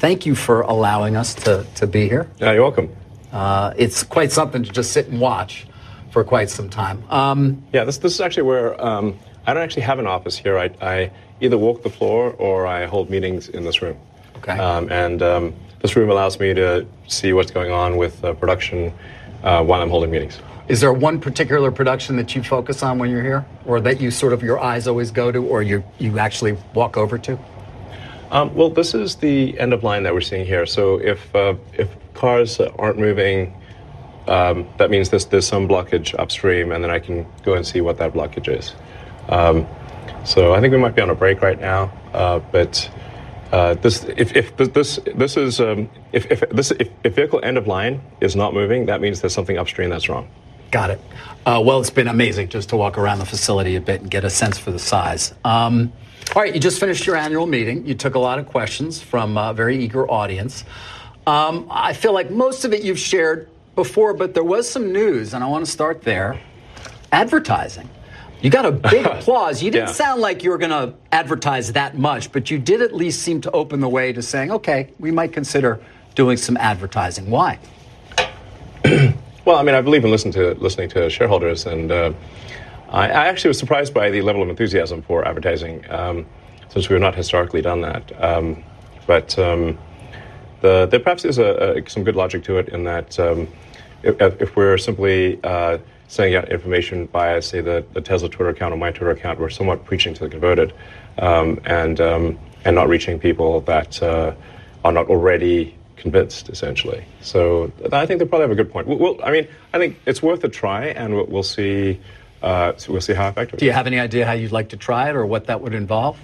thank you for allowing us to be here. You're welcome. It's quite something to just sit and watch for quite some time. This is actually where I don't actually have an office here. I either walk the floor or I hold meetings in this room. Okay. This room allows me to see what's going on with production while I'm holding meetings. Is there one particular production that you focus on when you're here, or that you sort of your eyes always go to, or you actually walk over to? Well, this is the end of line that we're seeing here. So if cars aren't moving, that means there's some blockage upstream, and then I can go and see what that blockage is. So I think we might be on a break right now, but if vehicle end of line is not moving, that means there's something upstream that's wrong. Got it. Well, it's been amazing just to walk around the facility a bit and get a sense for the size. All right, you just finished your annual meeting. You took a lot of questions from a very eager audience. I feel like most of it you've shared before, but there was some news, and I want to start there. Advertising. You got a big applause. You didn't sound like you were going to advertise that much, but you did at least seem to open the way to saying, okay, we might consider doing some advertising. Why? Well, I mean, I believe in listening to shareholders, and I actually was surprised by the level of enthusiasm for advertising, since we have not historically done that. But there perhaps is some good logic to it in that if we're simply sending out information via, say, the Tesla Twitter account or my Twitter account, we're somewhat preaching to the converted, and not reaching people that are not already convinced, essentially. So I think they probably have a good point. I think it's worth a try, and we'll see. We'll see how effective. Do you have any idea how you'd like to try it, or what that would involve?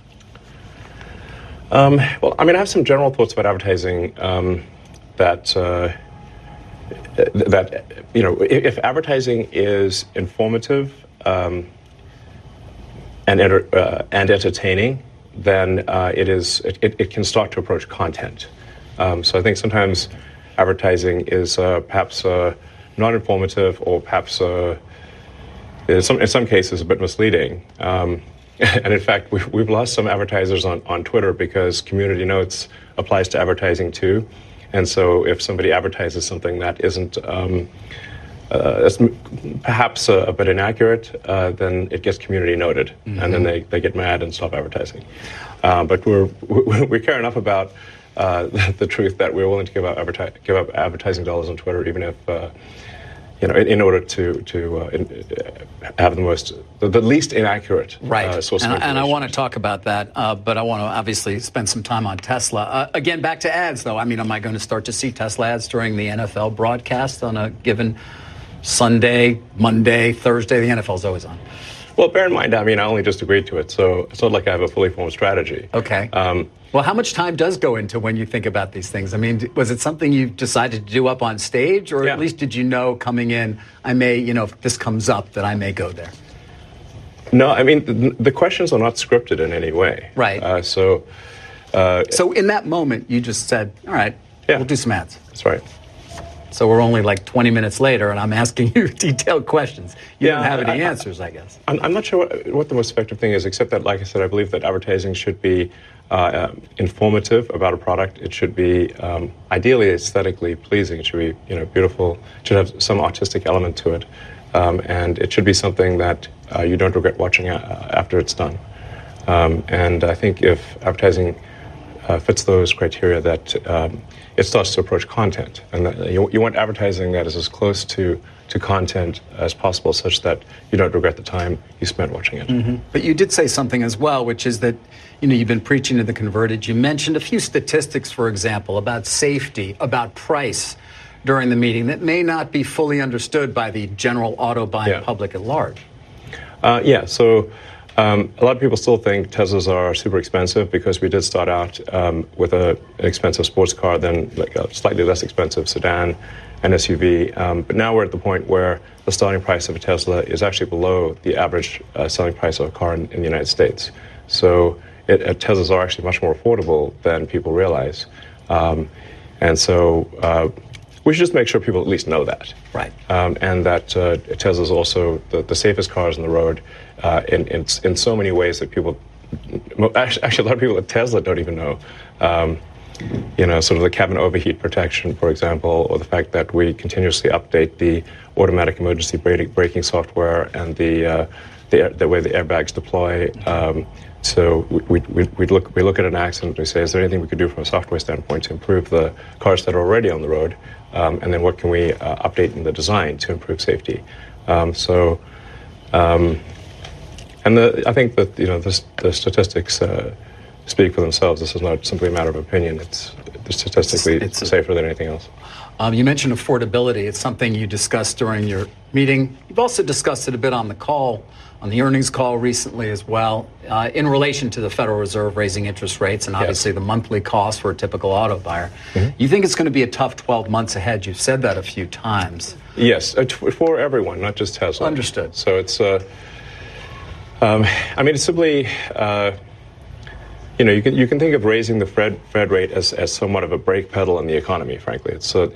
Well, I mean, I have some general thoughts about advertising. That if advertising is informative and entertaining, then it can start to approach content. So I think sometimes advertising is perhaps not informative, or perhaps in some cases a bit misleading. And in fact, we've lost some advertisers on Twitter because community notes applies to advertising too. And so if somebody advertises something that isn't perhaps a bit inaccurate, then it gets community noted, and then they get mad and stop advertising. But we care enough about the truth that we're willing to give up advertising dollars on Twitter, even if in order to have the least inaccurate source of information. And I want to talk about that, but I want to obviously spend some time on Tesla. Again, back to ads, though. I mean, am I going to start to see Tesla ads during the NFL broadcast on a given Sunday, Monday, Thursday? The NFL's always on. Well, bear in mind, I mean, I only just agreed to it, so it's not like I have a fully formed strategy. Okay. Well, how much time does go into when you think about these things? I mean, was it something you decided to do up on stage, or at least did you know coming in, I may, if this comes up, that I may go there? No, I mean, the questions are not scripted in any way. Right. So in that moment, you just said, all right, we'll do some ads. That's right. So we're only like 20 minutes later, and I'm asking you detailed questions. You don't have any answers, I guess. I'm not sure what the most effective thing is, except that, like I said, I believe that advertising should be informative about a product. It should be ideally aesthetically pleasing. It should be beautiful. It should have some artistic element to it, and it should be something that you don't regret watching after it's done. And I think if advertising fits those criteria, that it starts to approach content, and that you want advertising that is as close to content as possible, such that you don't regret the time you spent watching it. Mm-hmm. But you did say something as well, which is that you've been preaching to the converted. You mentioned a few statistics, for example, about safety, about price during the meeting that may not be fully understood by the general auto buying public at large. So a lot of people still think Teslas are super expensive because we did start out with an expensive sports car, then like a slightly less expensive sedan and SUV. But now we're at the point where the starting price of a Tesla is actually below the average selling price of a car in the United States. So Teslas are actually much more affordable than people realize. And so we should just make sure people at least know that. Right. And that Tesla is also the safest cars on the road in so many ways that people, actually a lot of people at Tesla don't even know. sort of the cabin overheat protection, for example, or the fact that we continuously update the automatic emergency braking software and the way the airbags deploy. So we look at an accident and we say, is there anything we could do from a software standpoint to improve the cars that are already on the road? And then what can we update in the design to improve safety? I think that the statistics speak for themselves. This is not simply a matter of opinion. It's statistically safer than anything else. You mentioned affordability. It's something you discussed during your meeting. You've also discussed it a bit on the earnings call recently as well, in relation to the Federal Reserve raising interest rates and obviously the monthly cost for a typical auto buyer. Mm-hmm. You think it's going to be a tough 12 months ahead. You've said that a few times. Yes, for everyone, not just Tesla. Understood. So it's, it's simply, you can think of raising the Fed rate as somewhat of a brake pedal on the economy, frankly.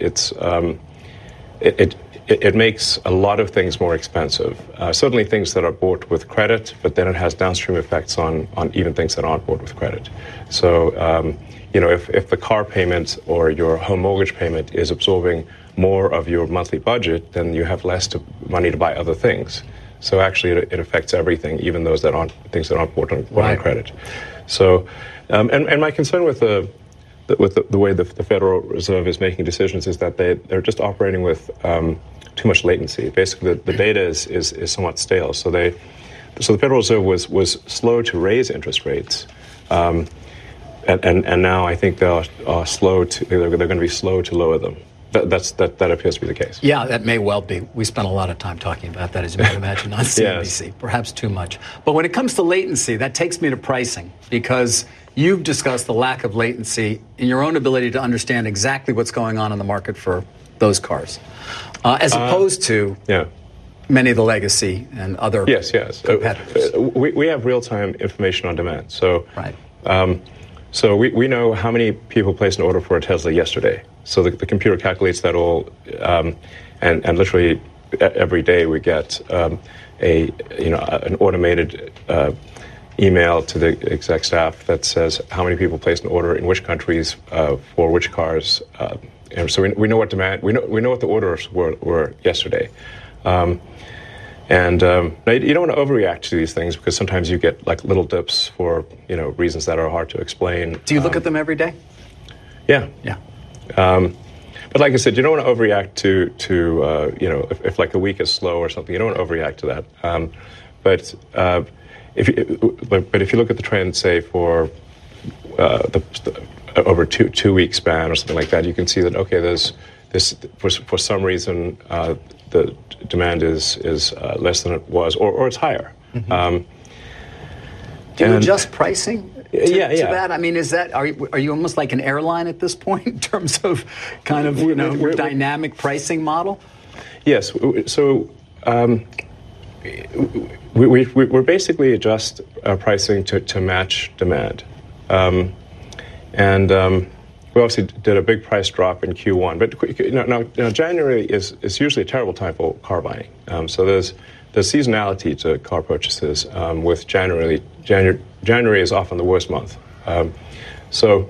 It makes a lot of things more expensive. Certainly things that are bought with credit, but then it has downstream effects on even things that aren't bought with credit. So, if the car payment or your home mortgage payment is absorbing more of your monthly budget, then you have less money to buy other things. So actually it affects everything, even those that aren't bought on credit. So, and my concern with the way the Federal Reserve is making decisions is that they're just operating with too much latency. Basically, the data is somewhat stale. So the Federal Reserve was slow to raise interest rates, and now I think they're going to be slow to lower them. That appears to be the case. Yeah, that may well be. We spent a lot of time talking about that, as you might imagine, on CNBC. Yes. Perhaps too much. But when it comes to latency, that takes me to pricing, because you've discussed the lack of latency in your own ability to understand exactly what's going on in the market for those cars, as opposed to many of the legacy and other competitors. We have real-time information on demand. So, right. So we know how many people placed an order for a Tesla yesterday. So the computer calculates that all, and literally every day we get an automated email to the exec staff that says how many people placed an order in which countries for which cars, and so we know what demand. We know what the orders were yesterday. Now you don't want to overreact to these things, because sometimes you get like little dips for reasons that are hard to explain. Do you look at them every day? Yeah. Yeah. But like I said, you don't want to overreact to if like a week is slow or something, you don't want to overreact to that. But if you look at the trend, say for over two week span or something like that, you can see that there's this for some reason the demand is less than it was, or it's higher. Mm-hmm. Do you adjust pricing? To that? I mean, are you almost like an airline at this point in terms of kind of your dynamic pricing model? Yes. So we're basically adjust pricing to match demand, and we obviously did a big price drop in Q1. But now January is usually a terrible time for car buying. So there's seasonality to car purchases. With January is often the worst month. So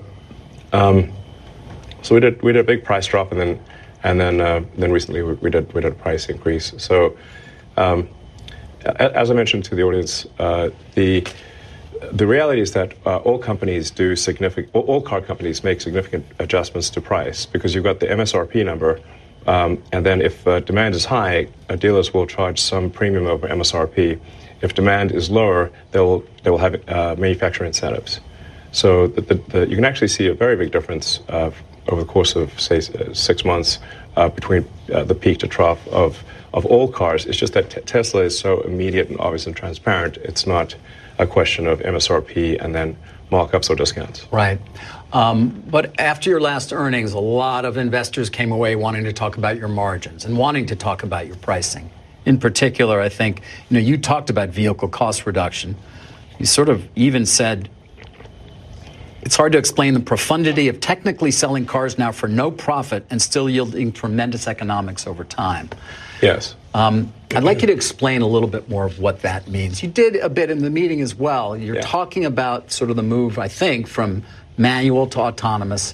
we did a big price drop, and then recently we did a price increase. So as I mentioned to the audience, the reality is that all car companies make significant adjustments to price, because you've got the MSRP number. And then if demand is high, dealers will charge some premium over MSRP. If demand is lower, they will have manufacturer incentives. So you can actually see a very big difference over the course of, say, 6 months between the peak to trough of all cars. It's just that Tesla is so immediate and obvious and transparent. It's not a question of MSRP and then markups or discounts. Right. But after your last earnings, a lot of investors came away wanting to talk about your margins and wanting to talk about your pricing. In particular, I think, you talked about vehicle cost reduction. You sort of even said it's hard to explain the profundity of technically selling cars now for no profit and still yielding tremendous economics over time. Yes. I'd like you to explain a little bit more of what that means. You did a bit in the meeting as well. You're talking about sort of the move, I think, from manual to autonomous,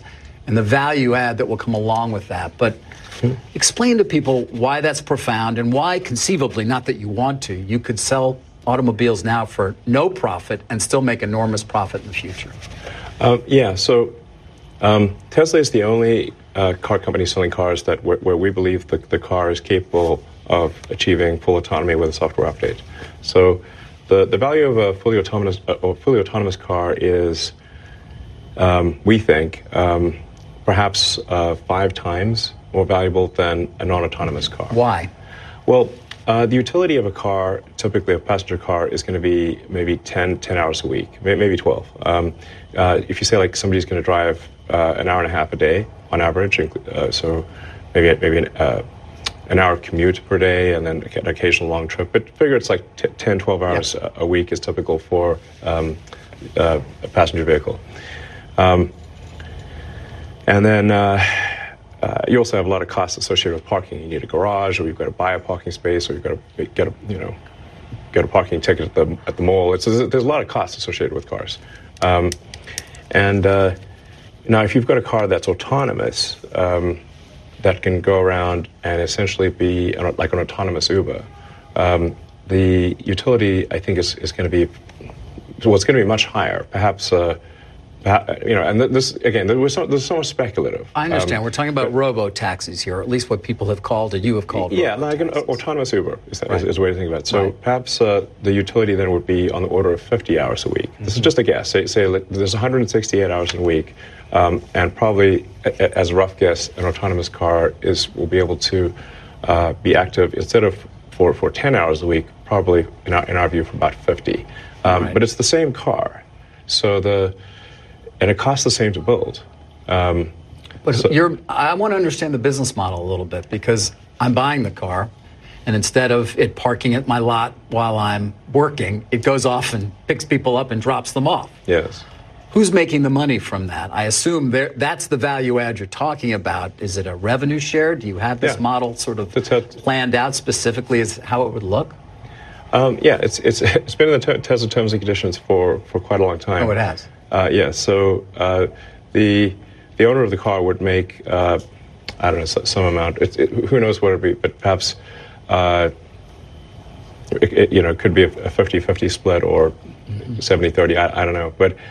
and the value add that will come along with that. But explain to people why that's profound and why conceivably, not that you want to, you could sell automobiles now for no profit and still make enormous profit in the future. So Tesla is the only car company selling cars that where we believe the car is capable of achieving full autonomy with a software update. So the value of a fully autonomous car is, we think, perhaps 5 times more valuable than a non-autonomous car. Why? Well, the utility of a car, typically a passenger car, is going to be maybe 10 hours a week, maybe 12. If you say like somebody's going to drive an hour and a half a day on average, so maybe an hour commute per day and then an occasional long trip, but figure it's like 10, 12 hours a week is typical for a passenger vehicle. And then you also have a lot of costs associated with parking. You need a garage, or you've got to buy a parking space, or you've got to get a parking ticket at the mall. There's a lot of costs associated with cars. Now, if you've got a car that's autonomous, that can go around and essentially be like an autonomous Uber, the utility, I think, is going to be, well, it's going to be much higher, perhaps. And this again, there's so much speculative. I understand. We're talking about robo-taxis here, or at least what people have called, or you have called. Yeah, like an autonomous Uber is a way to think about it. So perhaps the utility then would be on the order of 50 hours a week. This is just a guess. Say there's 168 hours in a week, and probably, as a rough guess, an autonomous car will be able to be active instead of for 10 hours a week, probably in our view for about 50. But it's the same car, and it costs the same to build. I want to understand the business model a little bit, because I'm buying the car, and instead of it parking at my lot while I'm working, it goes off and picks people up and drops them off. Yes. Who's making the money from that? I assume that's the value add you're talking about. Is it a revenue share? Do you have this model sort of planned out specifically as how it would look? It's been in the Tesla terms and conditions for quite a long time. Oh, it has. So the owner of the car would make I don't know, some amount. Who knows what it would be, but perhaps it could be a 50-50 split or 70-30. I don't know, but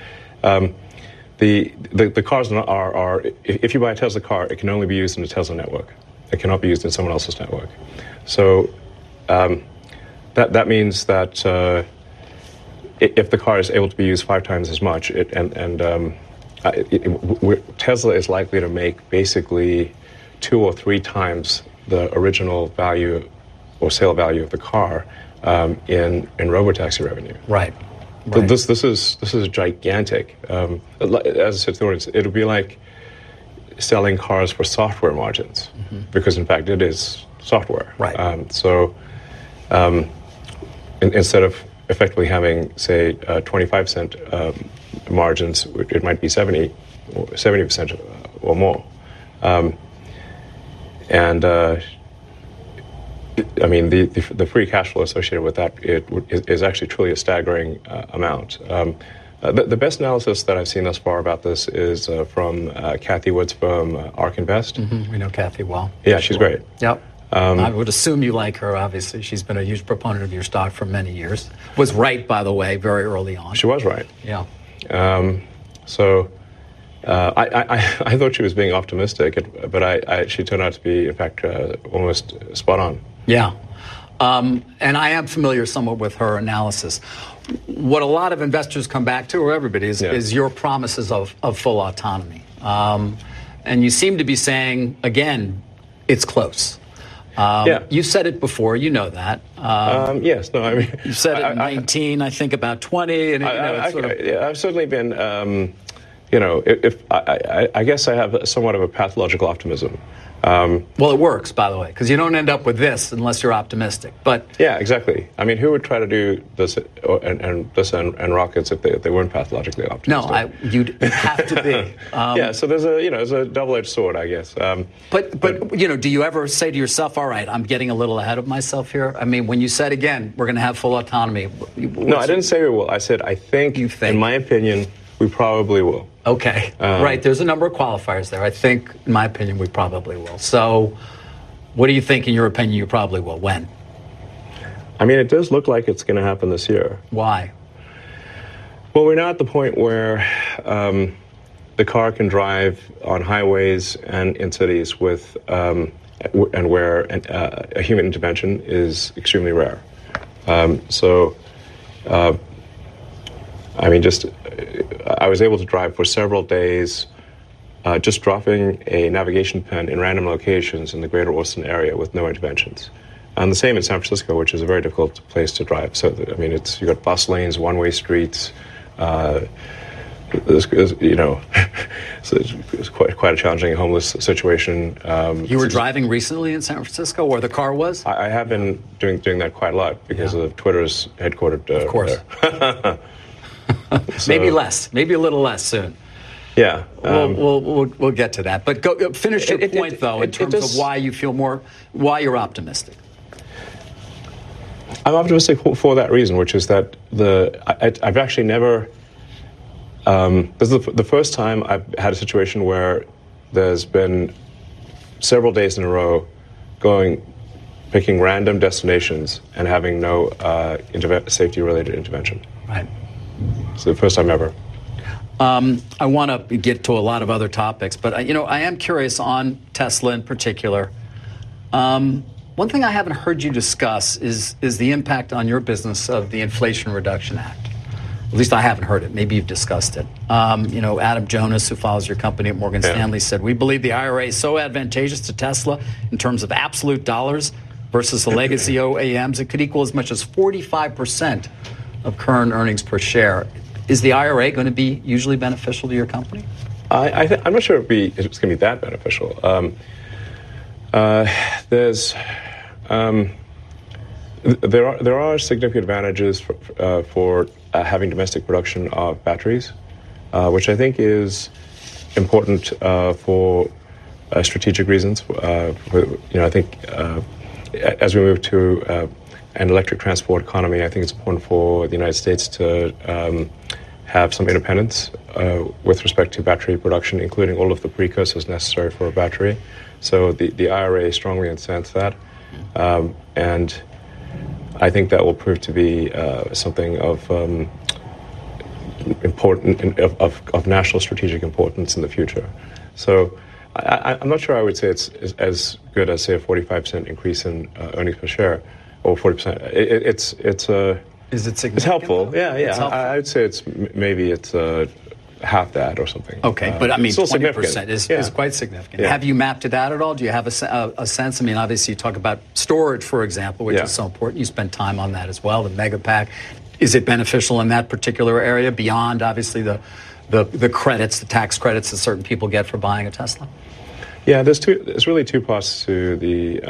the cars are if you buy a Tesla car, it can only be used in the Tesla network. It cannot be used in someone else's network. So that means that. If the car is able to be used 5 times as much, Tesla is likely to make basically 2 or 3 times the original value or sale value of the car in robotaxi revenue. Right. This is gigantic. As I said to the audience, it'll be like selling cars for software margins, because in fact it is software. Right. Instead of effectively having, say, 25% margins, it might be 70% or more. The free cash flow associated with that is actually truly a staggering amount. The best analysis that I've seen thus far about this is from Kathy Wood's firm, ARK Invest. We know Kathy well. Yeah, she's great. Yep. I would assume you like her, obviously. She's been a huge proponent of your stock for many years. Was right, by the way, very early on. She was right. Yeah. I thought she was being optimistic, but she turned out to be, in fact, almost spot on. Yeah. And I am familiar somewhat with her analysis. What a lot of investors come back to, or everybody, is your promises of full autonomy. And you seem to be saying, again, it's close. You said it before, you know that. Yes, no, I mean... You said it in 19, I think about 20, and I've certainly been, I guess I have somewhat of a pathological optimism. Well, it works, by the way, because you don't end up with this unless you're optimistic. But yeah, exactly. I mean, who would try to do this and rockets if they weren't pathologically optimistic? No, you'd have to be. So there's a double-edged sword, I guess. But do you ever say to yourself, "All right, I'm getting a little ahead of myself here"? I mean, when you said again, we're going to have full autonomy. No, I didn't say we will. I said I think. You think? In my opinion, we probably will. Okay, right. There's a number of qualifiers there. I think, in my opinion, we probably will. So what do you think, in your opinion, you probably will? When? I mean, it does look like it's going to happen this year. Why? Well, we're now at the point where the car can drive on highways and in cities with, and where a human intervention is extremely rare. I mean, I was able to drive for several days, just dropping a navigation pen in random locations in the greater Austin area with no interventions. And the same in San Francisco, which is a very difficult place to drive. So, I mean, you've got bus lanes, one-way streets. So it's quite a challenging homeless situation. You were driving recently in San Francisco, where the car was? I have been doing that quite a lot because of Twitter's headquartered. Of course. There. So, maybe less, maybe a little less soon. Yeah, we'll get to that. But finish your point, though, in terms of why you feel why you're optimistic. I'm optimistic for that reason, which is that I've actually never. This is the first time I've had a situation where there's been several days in a row picking random destinations and having no safety-related intervention. Right. It's the first time ever. I want to get to a lot of other topics, but I am curious on Tesla in particular. One thing I haven't heard you discuss is the impact on your business of the Inflation Reduction Act. At least I haven't heard it. Maybe you've discussed it. Adam Jonas, who follows your company at Morgan Stanley, said, "We believe the IRA is so advantageous to Tesla in terms of absolute dollars versus the legacy OEMs, it could equal as much as 45% of current earnings per share." Is the IRA going to be usually beneficial to your company? I'm not sure it's going to be that beneficial. There are significant advantages for having domestic production of batteries, which I think is important for strategic reasons. I think as we move to an electric transport economy, I think it's important for the United States to have some independence with respect to battery production, including all of the precursors necessary for a battery. So the IRA strongly incents that, and I think that will prove to be something of of national strategic importance in the future. So I'm not sure I would say it's as good as, say, a 45% increase in earnings per share, or 40%. Is it significant? It's helpful. Yeah. It's helpful. I would say maybe it's half that or something. Okay, but I mean, 20% is quite significant. Yeah. Have you mapped it out at all? Do you have a sense? I mean, obviously, you talk about storage, for example, which is so important. You spend time on that as well, the Megapack. Is it beneficial in that particular area beyond, obviously, the credits, the tax credits that certain people get for buying a Tesla? Yeah, there's really two parts to the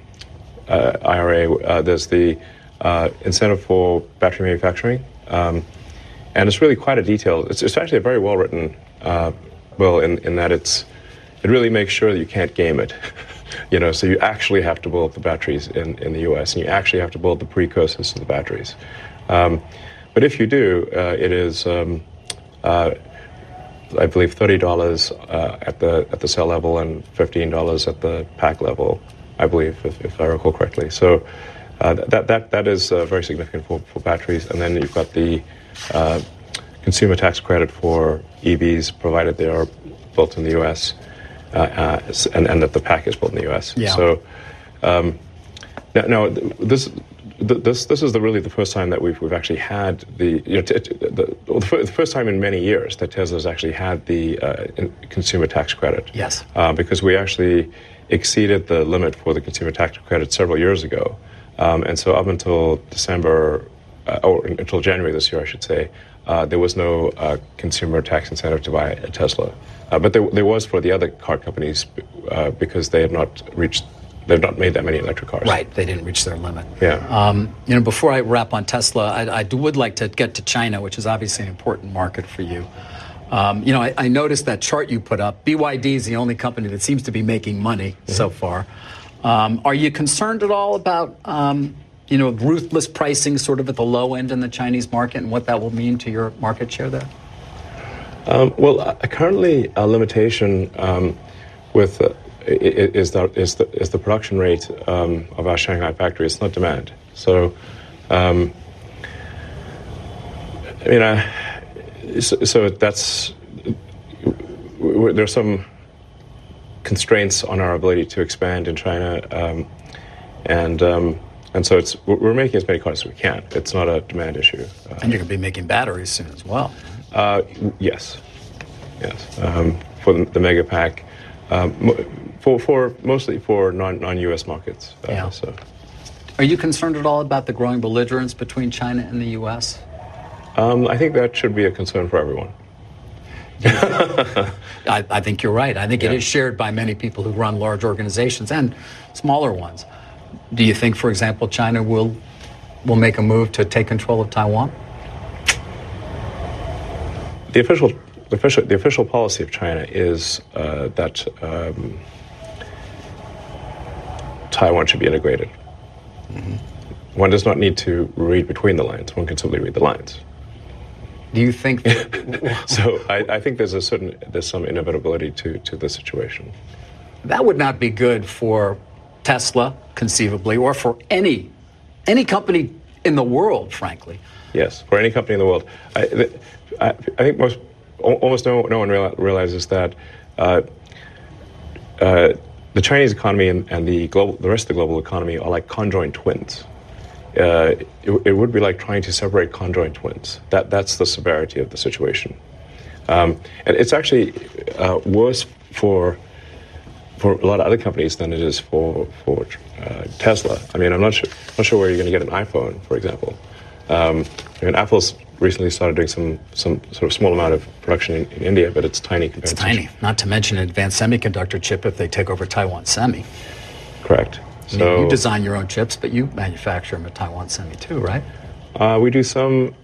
IRA. There's the incentive for battery manufacturing, and it's really quite a detailed. It's actually a very well written bill in that it really makes sure that you can't game it. So you actually have to build the batteries in the U.S. and you actually have to build the precursors to the batteries. But if you do, it is I believe $30 at the cell level and $15 at the pack level, I believe, if I recall correctly. So that is very significant for batteries. And then you've got the consumer tax credit for EVs, provided they are built in the U.S. And that the pack is built in the U.S. Yeah. So now this is really the first time that we've actually had the first time in many years that Tesla's actually had the consumer tax credit. Yes. Because we actually exceeded the limit for the consumer tax credit several years ago, and so up until December or until January this year, I should say, there was no consumer tax incentive to buy a Tesla, but there was for the other car companies because they've not made that many electric cars. Right, they didn't reach their limit. Yeah. Before I wrap on Tesla, I would like to get to China, which is obviously an important market for you. I noticed that chart you put up. BYD is the only company that seems to be making money so far. Are you concerned at all about ruthless pricing sort of at the low end in the Chinese market and what that will mean to your market share there? Currently a limitation with is the production rate of our Shanghai factory. It's not demand. So, so that's there's some constraints on our ability to expand in China, and so we're making as many cars as we can. It's not a demand issue. And you're going to be making batteries soon as well. Yes. For the Megapack, for mostly for non-U.S. markets. So, are you concerned at all about the growing belligerence between China and the U.S.? I think that should be a concern for everyone. I think you're right. I think it is shared by many people who run large organizations and smaller ones. Do you think, for example, China will make a move to take control of Taiwan? The official policy of China is that Taiwan should be integrated. Mm-hmm. One does not need to read between the lines. One can simply read the lines. Do you think that... So I think there's some inevitability to the situation. That would not be good for Tesla, conceivably, or for any company in the world, frankly. Yes, for any company in the world. I think almost no one realizes that the Chinese economy and the rest of the global economy are like conjoined twins. It would be like trying to separate conjoined twins. That's the severity of the situation, and it's actually worse for a lot of other companies than it is for Tesla. I mean, I'm not sure where you're going to get an iPhone, for example. Apple's recently started doing some sort of small amount of production in India, but it's tiny compared to... It's tiny, not to mention an advanced semiconductor chip if they take over Taiwan Semi. Correct. So you design your own chips, but you manufacture them at Taiwan Semi too, right? We use Samsung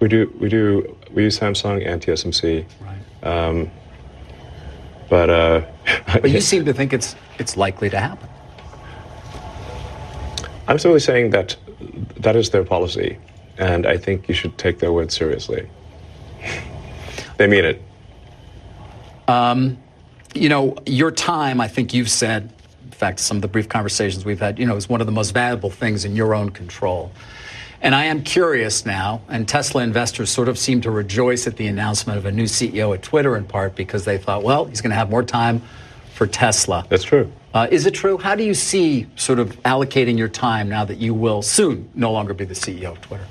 and TSMC. Right. But you seem to think it's likely to happen. I'm simply saying that is their policy, and I think you should take their word seriously. They mean it. Your time, I think you've said, in fact, some of the brief conversations we've had, is one of the most valuable things in your own control. And I am curious now, and Tesla investors sort of seem to rejoice at the announcement of a new CEO at Twitter in part because they thought, well, he's going to have more time for Tesla. That's true. Is it true? How do you see sort of allocating your time now that you will soon no longer be the CEO of Twitter?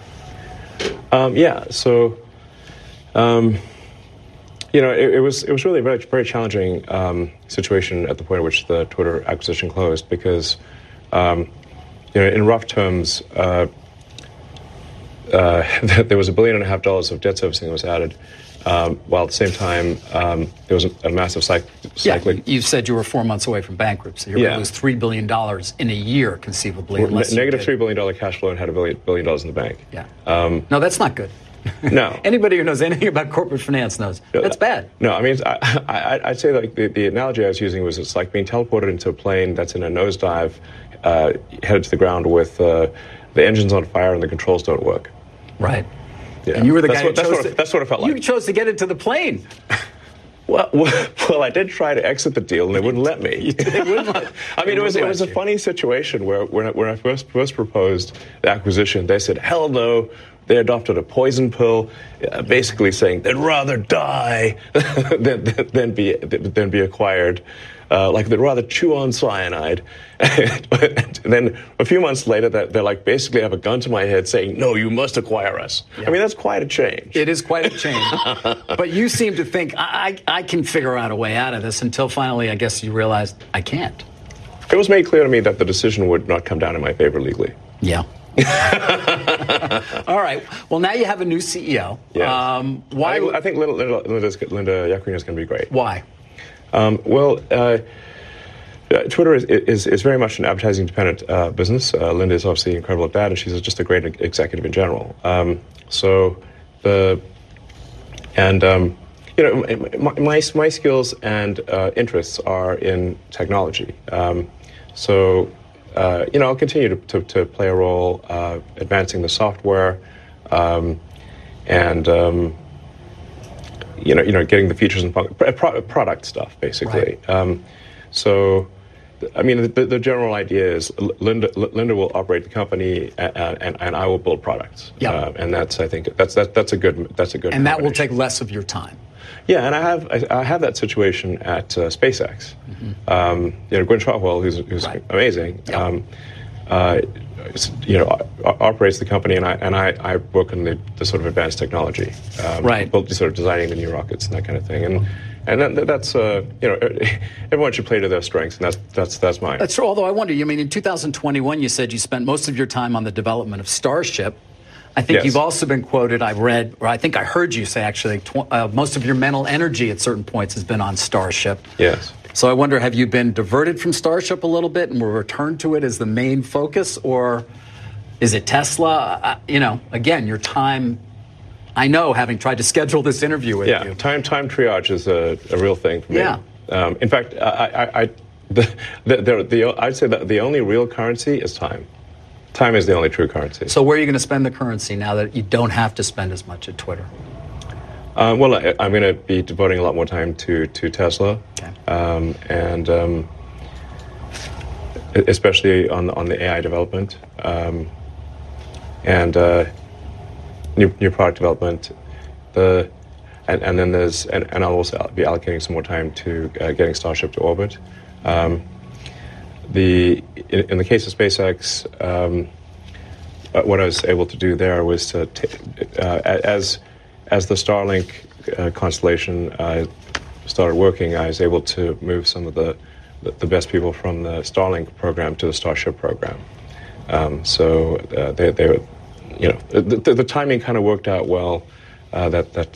It was really a very, very challenging situation at the point at which the Twitter acquisition closed because, in rough terms, there was $1.5 billion of debt servicing that was added, while at the same time there was a massive cycling. You said you were 4 months away from bankruptcy. You're going to lose $3 billion in a year, conceivably. Negative $3 billion cash flow and had $1 billion in the bank. Yeah. No, that's not good. No. Anybody who knows anything about corporate finance knows that's bad. No, I mean, I'd say like the analogy I was using was it's like being teleported into a plane that's in a nosedive, headed to the ground with the engines on fire and the controls don't work. Right. Yeah. And you were the guy that's what it felt like. You chose to get into the plane. Well, I did try to exit the deal, and they wouldn't let me. I mean, it was a funny situation where when I first proposed the acquisition, they said, hell no. They adopted a poison pill, basically saying they'd rather die than be acquired. Like they'd rather chew on cyanide. And then a few months later, they're like basically have a gun to my head saying, no, you must acquire us. Yeah. I mean, that's quite a change. It is quite a change. But you seem to think, I can figure out a way out of this until finally, I guess you realized I can't. It was made clear to me that the decision would not come down in my favor legally. Yeah. All right. Well, now you have a new CEO. Yes. Why? I think Linda Yaccarino is going to be great. Why? Twitter is very much an advertising-dependent business. Linda is obviously incredible at that, and she's just a great executive in general. My skills and interests are in technology. I'll continue to play a role advancing the software, and getting the features and product stuff, basically. Right. So, I mean, the general idea is Linda will operate the company, and I will build products. Yeah. And I think that's a good. And that will take less of your time. Yeah, and I have that situation at SpaceX. Gwynne Shotwell, who's right. Amazing. Yep. Operates the company, and I work on the sort of advanced technology, right? Sort of designing the new rockets and that kind of thing, and that's everyone should play to their strengths, and that's mine. That's true. Although I wonder, in 2021, you said you spent most of your time on the development of Starship. I think you've also been quoted, I read, or I think I heard you say actually, most of your mental energy at certain points has been on Starship. Yes. So I wonder, have you been diverted from Starship a little bit and will return to it as the main focus, or is it Tesla? Again, your time, I know, having tried to schedule this interview with you. Yeah, time triage is a real thing for me. Yeah. In fact, I'd say that the only real currency is time. Time is the only true currency. So where are you going to spend the currency now that you don't have to spend as much at Twitter? I'm going to be devoting a lot more time to Tesla, okay. And especially on the AI development, and new product development. And then and I'll also be allocating some more time to getting Starship to orbit. In the case of SpaceX, what I was able to do there was to as the Starlink constellation started working, I was able to move some of the best people from the Starlink program to the Starship program. So they were, the timing kind of worked out well. We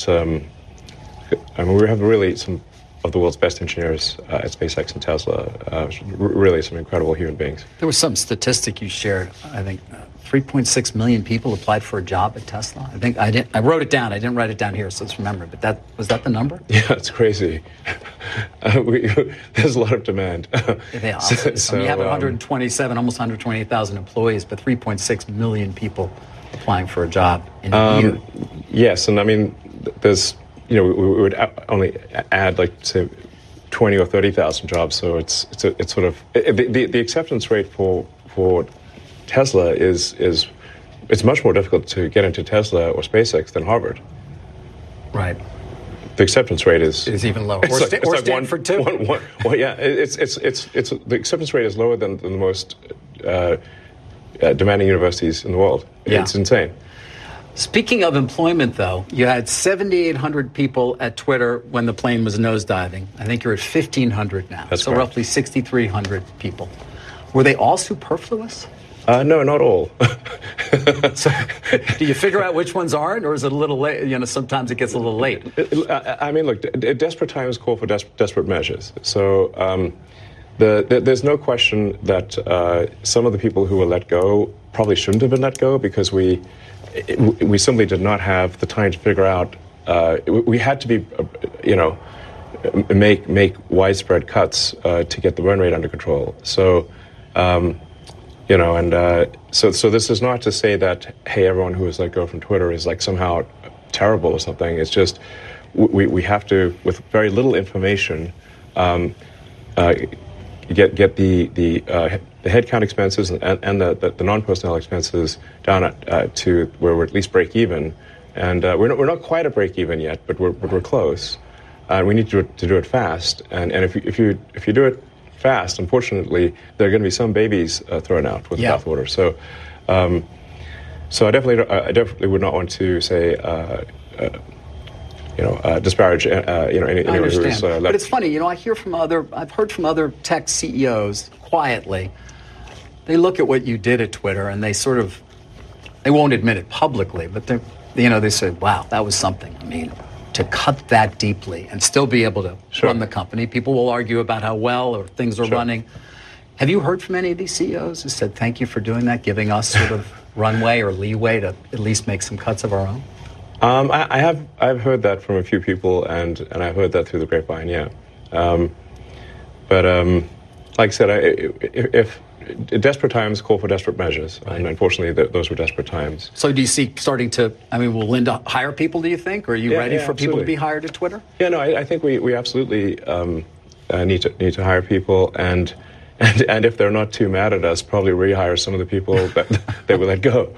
have really some of the world's best engineers at SpaceX and Tesla, really some incredible human beings. There was some statistic you shared, I think 3.6 million people applied for a job at Tesla. I wrote it down. I didn't write it down here, so let's remember. But was that the number? Yeah, it's crazy. There's a lot of demand. They are. So you have 127, almost 128,000 employees, but 3.6 million people applying for a job in a year. Yes, and I mean, there's, we would only add say 20 or 30,000 jobs. So it's sort of the acceptance rate for Tesla is it's much more difficult to get into Tesla or SpaceX than Harvard. Right. The acceptance rate is even lower. Or Stanford too. Yeah, it's the acceptance rate is lower than the most demanding universities in the world. Yeah. It's insane. Speaking of employment, though, you had 7,800 people at Twitter when the plane was nosediving. I think you're at 1,500 now. That's so correct. Roughly 6,300 people. Were they all superfluous? No, not all. So, do you figure out which ones aren't, or is it a little late? Sometimes it gets a little late. I mean, look, desperate times call for desperate measures. So there's no question that some of the people who were let go probably shouldn't have been let go because we simply did not have the time to figure out. We had to be, make widespread cuts to get the burn rate under control. So. So this is not to say that, hey, everyone who is let go from Twitter is somehow terrible or something. It's just we have to, with very little information, get the headcount expenses and the non-personnel expenses down to where we're at least break even. And we're not quite at break even yet, but we're close. We need to do it fast. And if you do it fast, unfortunately, there are going to be some babies thrown out with the bathwater. So, I definitely would not want to say, disparage, anyone I understand. who is left. But it's funny, I've heard from other tech CEOs quietly. They look at what you did at Twitter and they won't admit it publicly, but they say, wow, that was something. I mean, to cut that deeply and still be able to run the company. People will argue about how well or things are running. Have you heard from any of these CEOs who said, thank you for doing that, giving us sort of runway or leeway to at least make some cuts of our own? I've heard that from a few people, and I've heard that through the grapevine, yeah. But like I said, desperate times call for desperate measures, and unfortunately, those were desperate times. So do you see will Linda hire people, do you think? Or are you ready for people to be hired at Twitter? Yeah, no, I think we absolutely need to hire people, and if they're not too mad at us, probably rehire some of the people that they will let go.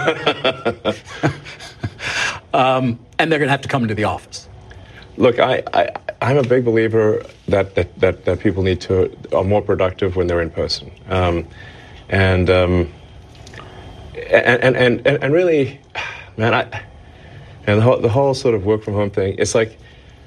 And they're going to have to come into the office. Look, I'm a big believer that people are more productive when they're in person, and really, man, the whole sort of work from home thing. It's like,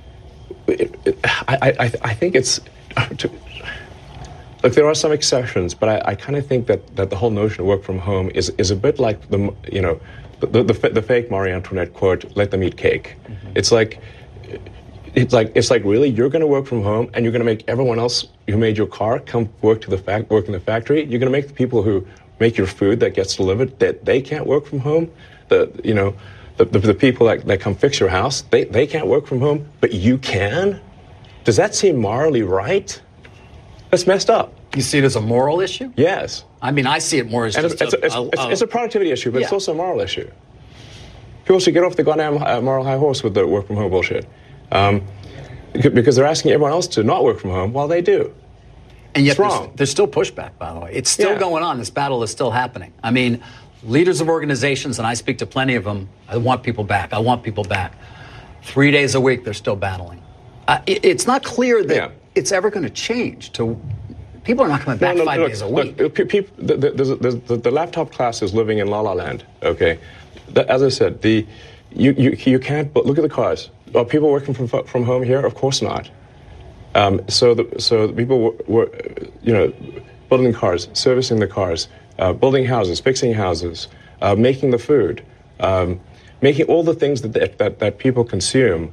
I think it's. Look, there are some exceptions, but I kind of think that the whole notion of work from home is a bit like the fake Marie Antoinette quote, "Let them eat cake." Mm-hmm. It's like really, you're going to work from home and you're going to make everyone else who made your car come work in the factory. You're going to make the people who make your food that gets delivered that they can't work from home. The people that come fix your house, they can't work from home, but you can. Does that seem morally right? That's messed up. You see it as a moral issue? Yes. I mean, I see it more as it's a productivity issue, but it's also a moral issue. People should get off the goddamn moral high horse with the work from home bullshit. Because they're asking everyone else to not work from home while they do. And yet there's still pushback, by the way. It's still going on. This battle is still happening. I mean, leaders of organizations, and I speak to plenty of them, I want people back. 3 days a week, they're still battling. It's not clear that it's ever going to change. People are not coming back 5 days a week. Look, the laptop class is living in La La Land, okay? As I said, you can't, but look at the cars. Are people working from home here? Of course not. So the people were building cars, servicing the cars, building houses, fixing houses, making the food, making all the things that people consume.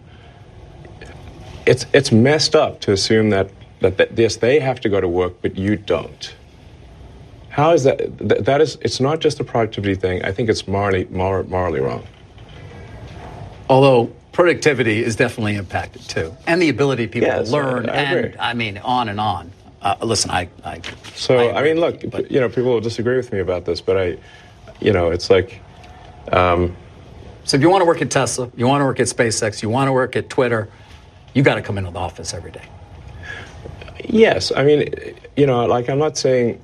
It's messed up to assume that yes, they have to go to work, but you don't. How is that? That is. It's not just a productivity thing. I think it's morally wrong. Although productivity is definitely impacted too, and the ability of people to learn, agree. I mean, on and on. Listen, I mean, look, people will disagree with me about this, but it's like. So if you want to work at Tesla, you want to work at SpaceX, you want to work at Twitter, you got to come into the office every day. Yes, I mean, I'm not saying.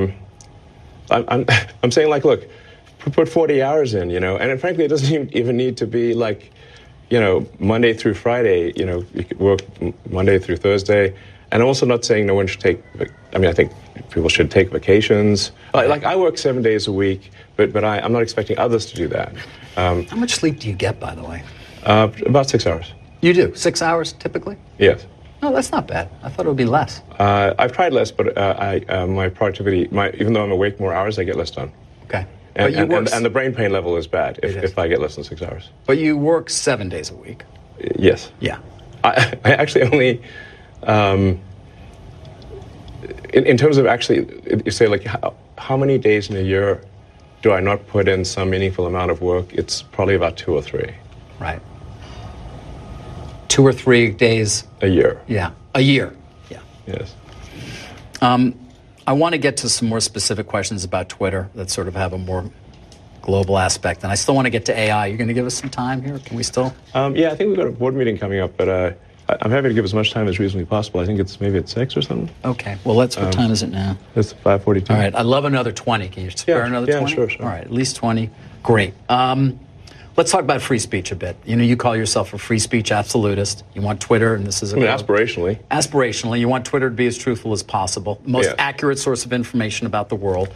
I'm saying, like, look, put 40 hours in, and frankly, it doesn't even need to be like, Monday through Friday. You could work Monday through Thursday. And I'm also not saying no one should take. I mean, I think people should take vacations. Like I work 7 days a week, but I'm not expecting others to do that. How much sleep do you get, by the way? About 6 hours. You do 6 hours typically? Yes. No, that's not bad. I thought it would be less. I've tried less, but my productivity, even though I'm awake more hours, I get less done. Okay. And the brain pain level is bad if I get less than 6 hours. But you work 7 days a week. Yes. Yeah. I actually only, in terms of actually, you say like how many days in a year do I not put in some meaningful amount of work? It's probably about 2 or 3. Right. 2 or 3 days a year. Yeah, a year. Yeah. Yes. I want to get to some more specific questions about Twitter that sort of have a more global aspect, and I still want to get to AI. You're going to give us some time here? Can we still? Yeah, I think we've got a board meeting coming up, but I'm happy to give as much time as reasonably possible. I think it's maybe at 6 or something. Okay. Well, what time is it now? It's 5:42. All right. I'd love another 20. Can you spare another 20? Yeah, sure. All right. At least 20. Great. Let's talk about free speech a bit. You call yourself a free speech absolutist. You want Twitter, and this is aspirationally. Aspirationally, you want Twitter to be as truthful as possible, the most accurate source of information about the world.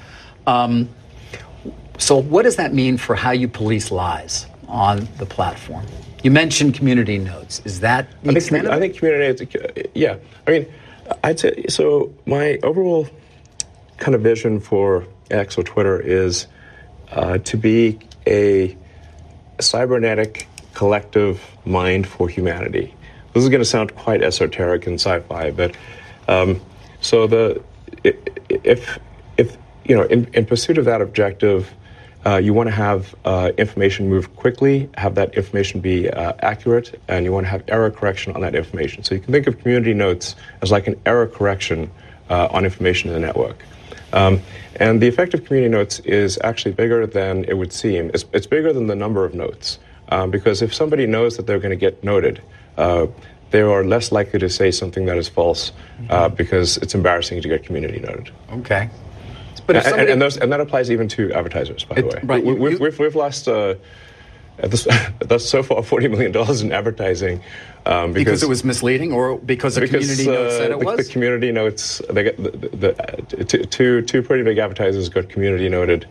So what does that mean for how you police lies on the platform? You mentioned community notes. Is that I think community notes, yeah. I mean, I'd say, so my overall kind of vision for X or Twitter is to be a cybernetic collective mind for humanity. This is going to sound quite esoteric and sci-fi, but in pursuit of that objective, you want to have information move quickly, have that information be accurate, and you want to have error correction on that information. So you can think of community notes as like an error correction on information in the network. And the effect of community notes is actually bigger than it would seem. It's bigger than the number of notes. Because if somebody knows that they're going to get noted, they are less likely to say something that is false because it's embarrassing to get community noted. Okay. But if somebody... and that applies even to advertisers, by the way. Right. We've lost, that's so far, $40 million in advertising. Because it was misleading, or because the community notes said it was? The community notes, they get, two pretty big advertisers got community noted.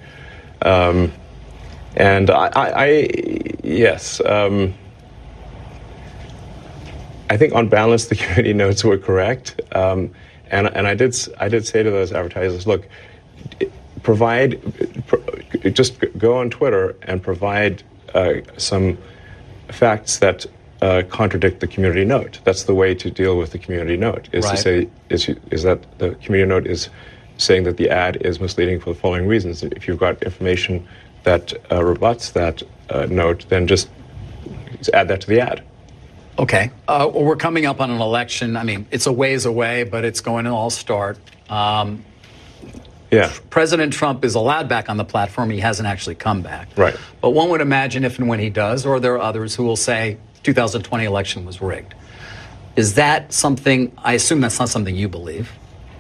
And yes, I think on balance the community notes were correct, and I did say to those advertisers, look, just go on Twitter and provide some facts that contradict the community note. That's the way to deal with the community note, is to say is that the community note is saying that the ad is misleading for the following reasons. If you've got information that rebuts that note, then just add that to the ad. Okay. Well, we're coming up on an election. I mean, it's a ways away, but it's going to all start. Yeah. President Trump is allowed back on the platform. He hasn't actually come back. Right. But one would imagine if and when he does, or there are others who will say 2020 election was rigged. Is that something, I assume that's not something you believe?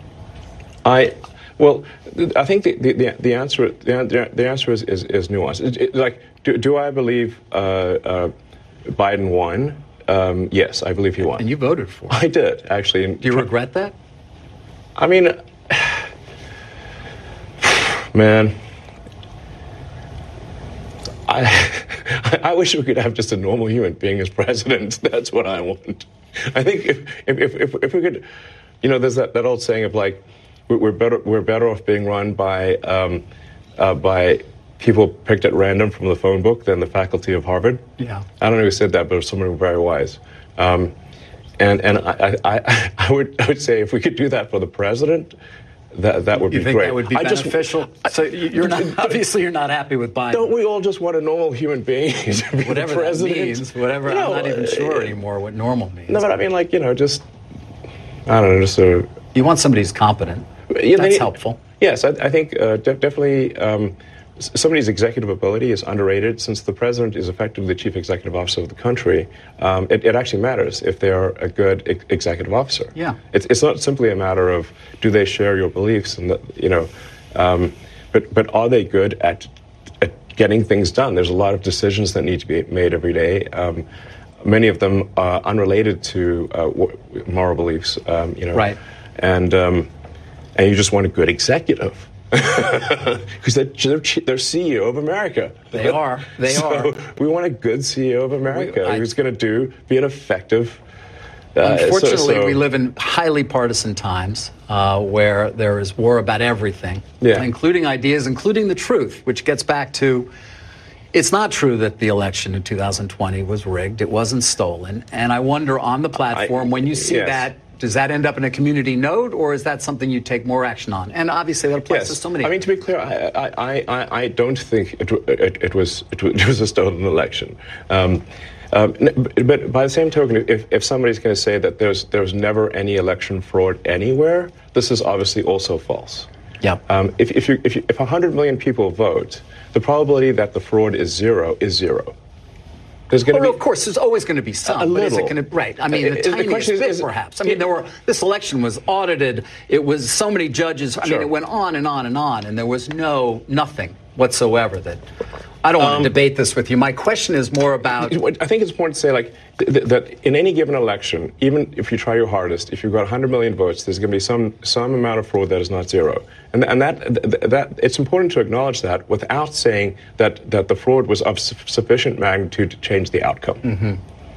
Well, I think the answer is nuanced. Like, do I believe Biden won? Yes, I believe he won. And you voted for it. I did, actually. Do you regret that? I mean, man, I wish we could have just a normal human being as president. That's what I want. I think if we could, there's that old saying of like, we're better off being run by people picked at random from the phone book than the faculty of Harvard. Yeah. I don't know who said that, but it was someone very wise. And I would say if we could do that for the president, that would be great. You think that would be beneficial? So you're not, obviously you're not happy with Biden. Don't we all just want a normal human being to be whatever the president? That means, whatever. I'm not even sure anymore what normal means. No, but I mean, like, just, I don't know, just sort of... You want somebody who's competent. That's helpful. Yes, I think definitely somebody's executive ability is underrated. Since the president is effectively the chief executive officer of the country, it actually matters if they are a good executive officer. Yeah. It's not simply a matter of do they share your beliefs, and but are they good at getting things done? There's a lot of decisions that need to be made every day. Many of them are unrelated to moral beliefs. Right. And you just want a good executive. Because they're CEO of America. They are. So we want a good CEO of America who's going to be an effective... Unfortunately, we live in highly partisan times where there is war about everything, including ideas, including the truth, which gets back to... It's not true that the election in 2020 was rigged. It wasn't stolen. And I wonder on the platform, when you see that, does that end up in a community note, or is that something you take more action on? And obviously that applies to so many. I mean, to be clear, I don't think it was a stolen election. But by the same token, if somebody's going to say that there's never any election fraud anywhere, this is obviously also false. Yeah. If 100 million people vote, the probability that the fraud is zero is zero. There's going to be, of course, there's always going to be some. A little. But is it going to, right? I mean, the tiniest bit, perhaps. I mean, this election was audited. It was so many judges. I mean, it went on and on and on, and there was nothing whatsoever that. I don't want to debate this with you. My question is more about... I think it's important to say, like, that in any given election, even if you try your hardest, if you've got 100 million votes, there's going to be some amount of fraud that is not zero. And that it's important to acknowledge that without saying that the fraud was of sufficient magnitude to change the outcome. Mm-hmm.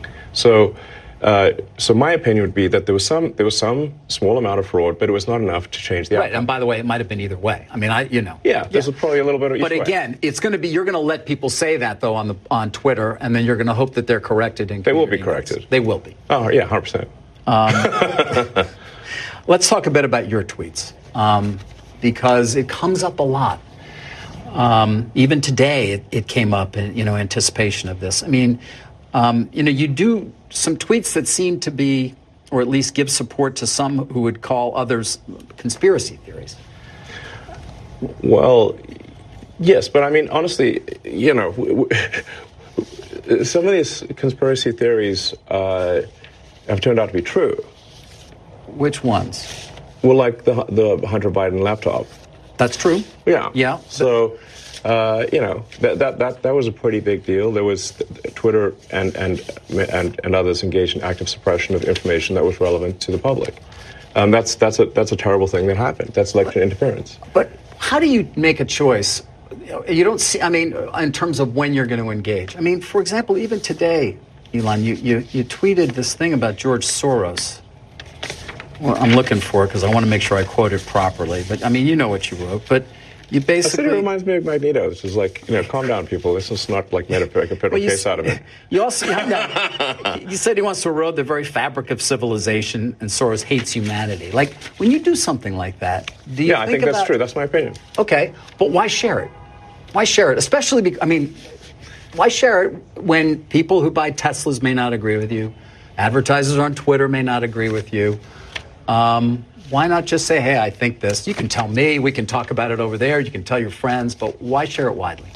So my opinion would be that there was some small amount of fraud, but it was not enough to change the outcome. Right, and by the way, it might have been either way. I mean, there's probably a little bit of each way. But again, it's going to be, you're going to let people say that though on Twitter, and then you're going to hope that they're corrected. They will be corrected. They will be. Oh yeah, 100%. Let's talk a bit about your tweets, because it comes up a lot. Even today, it came up in anticipation of this. I mean, you do some tweets that seem to be, or at least give support to some who would call others conspiracy theories. Well, yes, but I mean, honestly, you know, some of these conspiracy theories have turned out to be true. Which ones? Well, like the Hunter Biden laptop. That's true. Yeah. Yeah. So, you know, that was a pretty big deal. There was Twitter and others engaged in active suppression of information that was relevant to the public. That's a terrible thing that happened. That's election interference. But how do you make a choice? You don't see, I mean, in terms of when you're going to engage. I mean, for example, even today, Elon, you tweeted this thing about George Soros. Well, I'm looking for it because I want to make sure I quote it properly. But, I mean, you know what you wrote. But you basically... I said it reminds me of Magneto. This is like, you know, calm down, people. This is not like made a federal case out of it. You also... you said he wants to erode the very fabric of civilization, and Soros hates humanity. Like, when you do something like that, do you I think that's true. That's my opinion. Okay, but why share it? Why share it? Especially, why share it when people who buy Teslas may not agree with you, advertisers on Twitter may not agree with you? Why not just say, hey, I think this. You can tell me. We can talk about it over there. You can tell your friends. But why share it widely?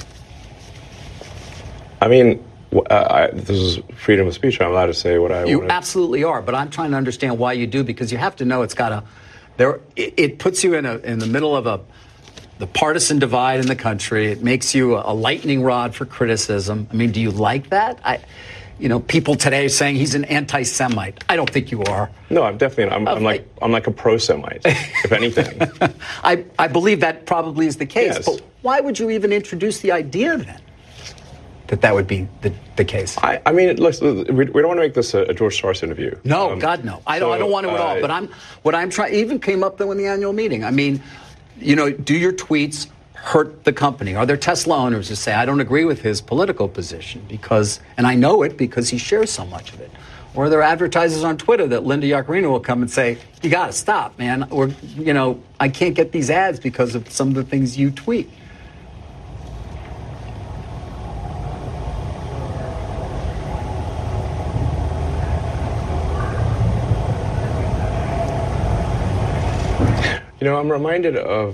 I mean, this is freedom of speech. I'm allowed to say what I want. You absolutely are. But I'm trying to understand why you do, because you have to know it's got a... It puts you in the middle of the partisan divide in the country. It makes you a lightning rod for criticism. I mean, do you like that? People today saying he's an anti-Semite. I don't think you are. No, I'm definitely. I'm like a pro-Semite, if anything. I believe that probably is the case. Yes. But why would you even introduce the idea then that would be the case? I mean, listen, we don't want to make this a George Soros interview. No, God, no. I don't want to at all. But what I'm trying even came up though in the annual meeting. I mean, do your tweets hurt the company? Are there Tesla owners who say, I don't agree with his political position and I know it because he shares so much of it? Or are there advertisers on Twitter that Linda Yaccarino will come and say, you got to stop, man. Or, I can't get these ads because of some of the things you tweet. I'm reminded of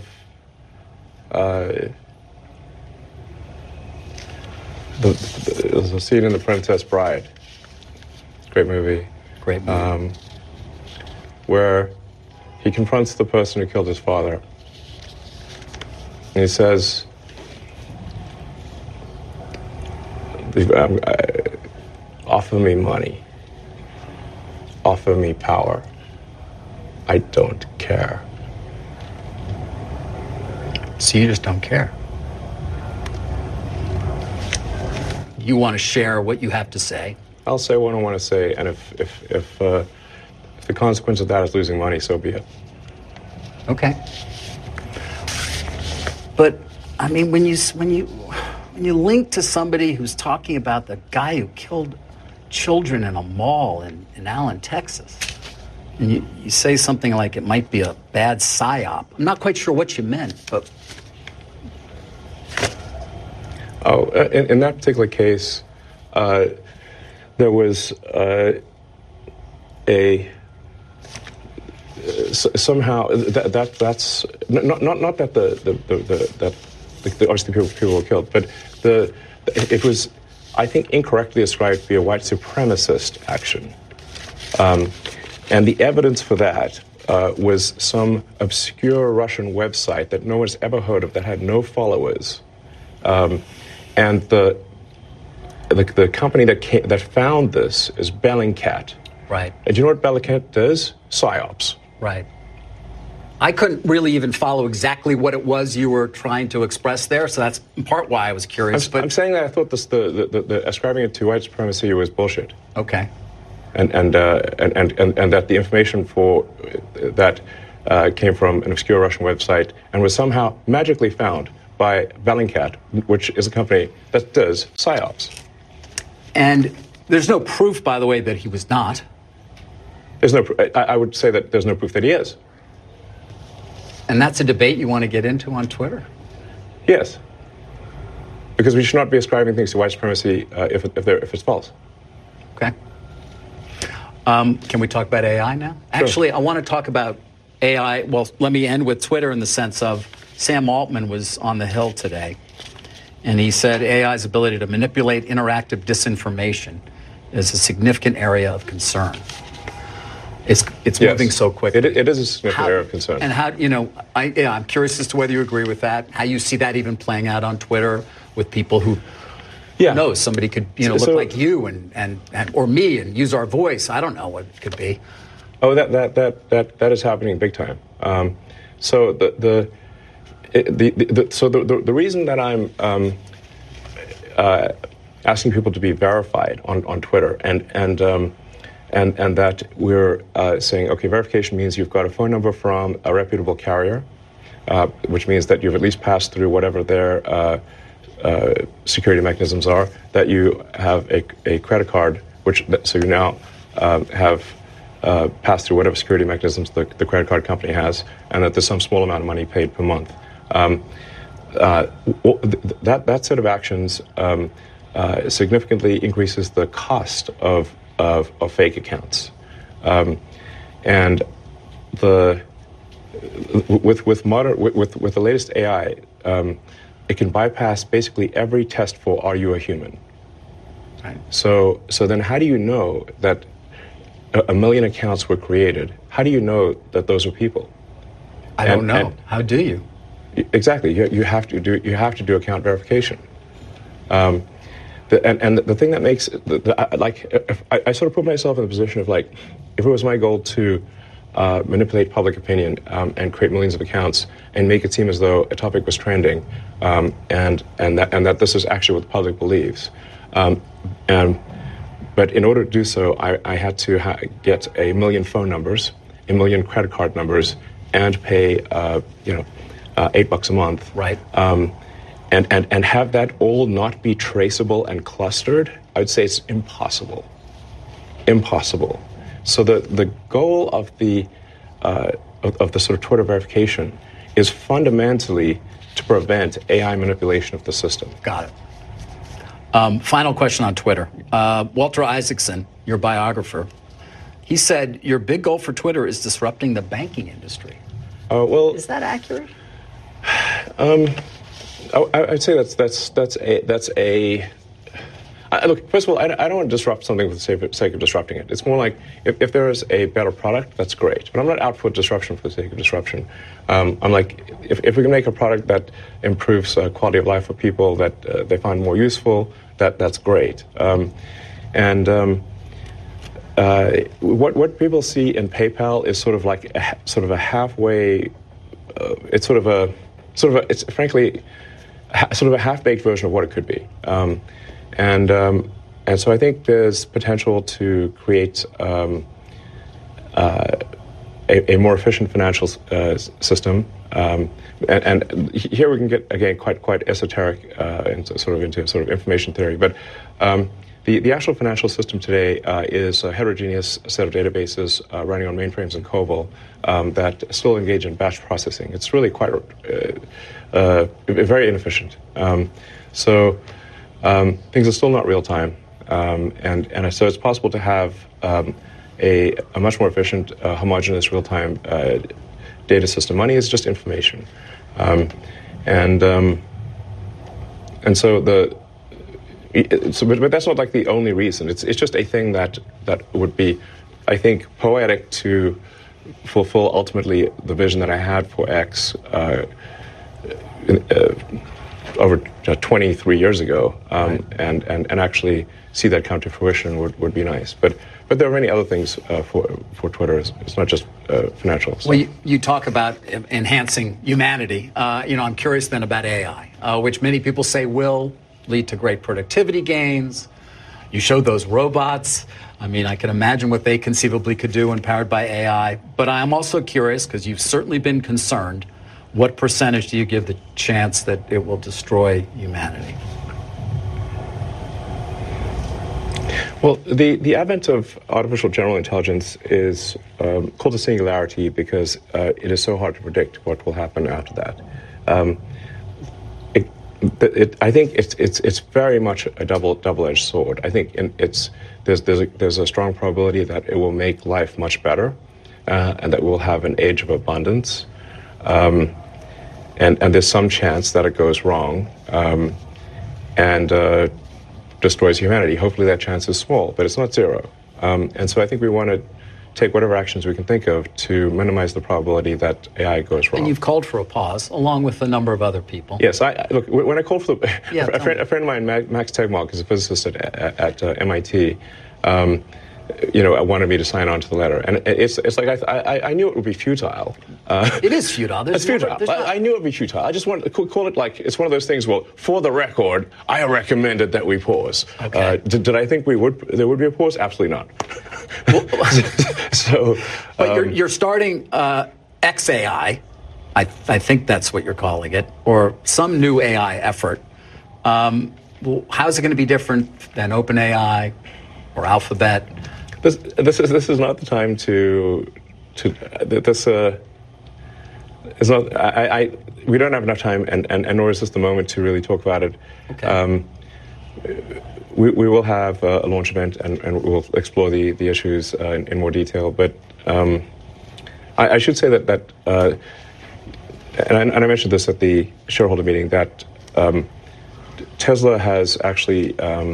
the scene in The Princess Bride. Great movie. Great movie. Where he confronts the person who killed his father. And he says, offer me money. Offer me power. I don't care. So you just don't care. You want to share what you have to say. I'll say what I want to say, and if the consequence of that is losing money, so be it. Okay. But I mean, when you link to somebody who's talking about the guy who killed children in a mall in Allen, Texas, and you say something like it might be a bad psyop. I'm not quite sure what you meant, but... Oh, in that particular case, there was somehow that's not that the obviously people were killed, but it was, I think, incorrectly ascribed to be a white supremacist action. And the evidence for that was some obscure Russian website that no one's ever heard of, that had no followers. And the company that found this is Bellingcat. Right. And do you know what Bellingcat does? PsyOps. Right. I couldn't really even follow exactly what it was you were trying to express there, so that's in part why I was curious. I'm saying that I thought the ascribing it to white supremacy was bullshit. Okay. And that the information for that came from an obscure Russian website and was somehow magically found by Bellingcat, which is a company that does PsyOps. And there's no proof, by the way, that he was not. There's no. I would say that there's no proof that he is. And that's a debate you want to get into on Twitter? Yes. Because we should not be ascribing things to white supremacy if it's false. Okay. Can we talk about AI now? Sure. Actually, I want to talk about AI. Well, let me end with Twitter in the sense of Sam Altman was on the Hill today, and he said AI's ability to manipulate interactive disinformation is a significant area of concern. It's Yes. moving so quickly. It is a significant area of concern. And how, I'm curious as to whether you agree with that, how you see that even playing out on Twitter with people who, who knows, somebody could, look like you and or me and use our voice. I don't know what it could be. Oh, that is happening big time. So the reason that I'm asking people to be verified on Twitter and that we're saying, okay, verification means you've got a phone number from a reputable carrier, which means that you've at least passed through whatever their security mechanisms are, that you have a credit card, so you now have passed through whatever security mechanisms the credit card company has, and that there's some small amount of money paid per month. That set of actions significantly increases the cost of fake accounts, and with the latest AI, it can bypass basically every test for are you a human. Right. So then how do you know that a million accounts were created? How do you know that those are people? I don't know. How do you? Exactly. You have to do account verification. The thing that makes I sort of put myself in the position of if it was my goal to manipulate public opinion and create millions of accounts and make it seem as though a topic was trending, and that this is actually what the public believes, but in order to do so, I had to get a million phone numbers, a million credit card numbers, and pay $8 a month, right? And have that all not be traceable and clustered. I would say it's impossible. Impossible. So the goal of the sort of Twitter verification is fundamentally to prevent AI manipulation of the system. Got it. Final question on Twitter. Walter Isaacson, your biographer, he said your big goal for Twitter is disrupting the banking industry. Is that accurate? I'd say that's a. Look, first of all, I don't want to disrupt something for the sake of disrupting it. It's more like if there is a better product, that's great. But I'm not out for disruption for the sake of disruption. I'm like, if we can make a product that improves quality of life for people that they find more useful, that's great. What people see in PayPal is sort of like a halfway. It's frankly sort of a half-baked version of what it could be. And so I think there's potential to create a more efficient financial system. And here we can get, again, quite esoteric into sort of information theory. But the actual financial system today is a heterogeneous set of databases running on mainframes and COBOL that still engage in batch processing. It's really quite very inefficient. So things are still not real time, and so it's possible to have a much more efficient, homogeneous real time data system. Money is just information, and so but that's not like the only reason. It's just a thing that would be, I think, poetic to fulfill ultimately the vision that I had for X over 23 years ago, right. and actually see that come to fruition would be nice. But there are many other things for Twitter. It's not just financial. So. Well, you talk about enhancing humanity. I'm curious then about AI, which many people say will lead to great productivity gains. You showed those robots. I mean, I can imagine what they conceivably could do when powered by AI. But I am also curious, because you've certainly been concerned, what percentage do you give the chance that it will destroy humanity? Well, the advent of artificial general intelligence is called a singularity because it is so hard to predict what will happen after that. I think it's very much a double-edged sword. I think there's a strong probability that it will make life much better, and that we'll have an age of abundance. and there's some chance that it goes wrong and destroys humanity. Hopefully that chance is small, but it's not zero. And so I think we want to take whatever actions we can think of to minimize the probability that AI goes wrong. And you've called for a pause, along with a number of other people. Yes, look, when I called for a friend of mine, Max Tegmark, is a physicist at MIT, wanted me to sign on to the letter. And it's like I knew it would be futile. It is futile. It's futile. I knew it would be futile. I just wanted to call it like it's one of those things, well, for the record, I recommended that we pause. Okay. Did I think there would be a pause? Absolutely not. But you're starting XAI. I think that's what you're calling it, or some new AI effort. How's it going to be different than OpenAI or Alphabet? This is not the time to this. It's not. We don't have enough time, and nor is this the moment to really talk about it. Okay. We will have a launch event, and we'll explore the issues in more detail. But I should say that and I mentioned this at the shareholder meeting, that Tesla has actually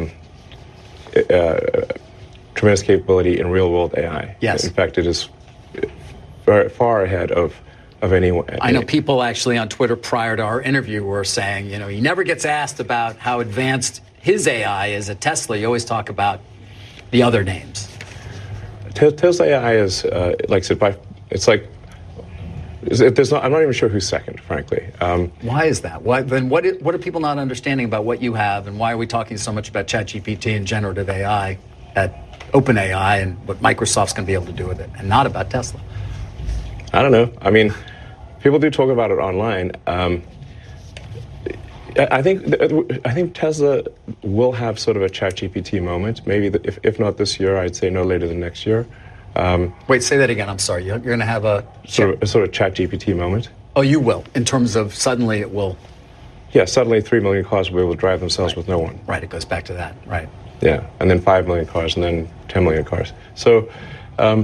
tremendous capability in real-world AI. Yes. In fact, it is very far ahead of anyone. I know people actually on Twitter prior to our interview were saying, he never gets asked about how advanced his AI is at Tesla. You always talk about the other names. Tesla AI is, like I said, it's like, I'm not even sure who's second, frankly. Why is that? Then what are people not understanding about what you have, and why are we talking so much about ChatGPT and generative AI at OpenAI and what Microsoft's going to be able to do with it, and not about Tesla? I don't know. I mean, people do talk about it online. I think Tesla will have sort of a ChatGPT moment. Maybe if not this year, I'd say no later than next year. Wait, say that again. I'm sorry. You're going to have a sort of ChatGPT moment. Oh, you will. In terms of suddenly it will. Yeah, suddenly 3 million cars will be able to drive themselves with no one. Right. It goes back to that. Right. Yeah, and then 5 million cars, and then 10 million cars. So, and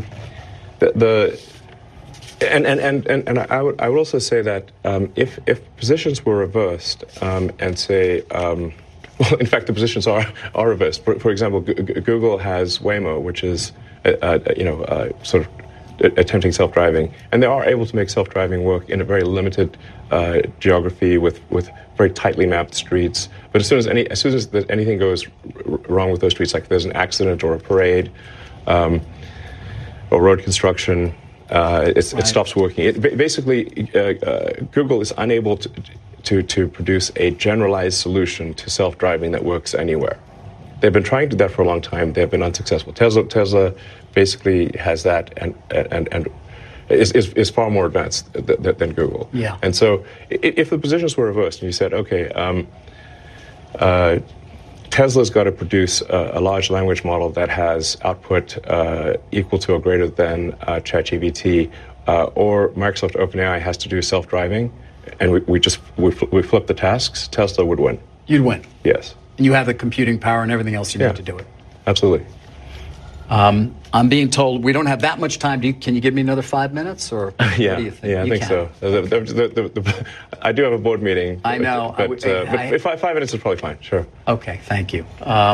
I would also say that if positions were reversed and say, well, in fact, the positions are reversed. For example, Google has Waymo, which is sort of attempting self-driving, and they are able to make self-driving work in a very limited geography with very tightly mapped streets. But as soon as anything goes wrong with those streets, like if there's an accident or a parade or road construction, it stops working. Basically, Google is unable to produce a generalized solution to self-driving that works anywhere. They've been trying to do that for a long time. They've been unsuccessful. Tesla basically has that and is far more advanced than Google. Yeah. And so if the positions were reversed and you said, okay, Tesla's got to produce a large language model that has output equal to or greater than ChatGPT, or Microsoft OpenAI has to do self-driving, and we flip the tasks, Tesla would win. You'd win. Yes. And you have the computing power and everything else you need to do it. Absolutely. I'm being told we don't have that much time. Can you give me another 5 minutes, or what do you think? Yeah, I think so. I do have a board meeting. I know. But 5 minutes is probably fine. Sure. Okay, thank you.